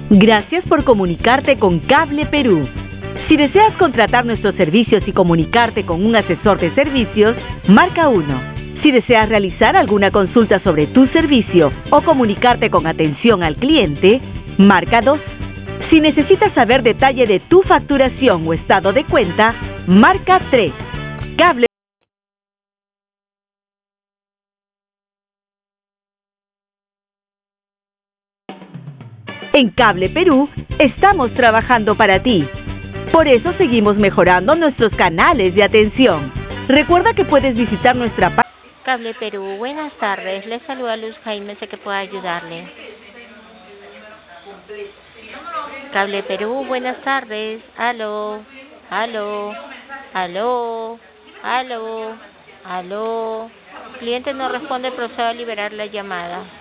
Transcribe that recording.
Gracias por comunicarte con Cable Perú. Si deseas contratar nuestros servicios y comunicarte con un asesor de servicios, marca 1. Si deseas realizar alguna consulta sobre tu servicio o comunicarte con atención al cliente, marca 2. Si necesitas saber detalle de tu facturación o estado de cuenta, marca 3. Cable. En Cable Perú estamos trabajando para ti. Por eso seguimos mejorando nuestros canales de atención. Recuerda que puedes visitar nuestra página. Cable Perú, buenas tardes. Le saluda Luz Jaime, sé que pueda ayudarle. Cable Perú, buenas tardes. Aló, aló, aló, aló, aló. Cliente no responde, procedo a liberar la llamada.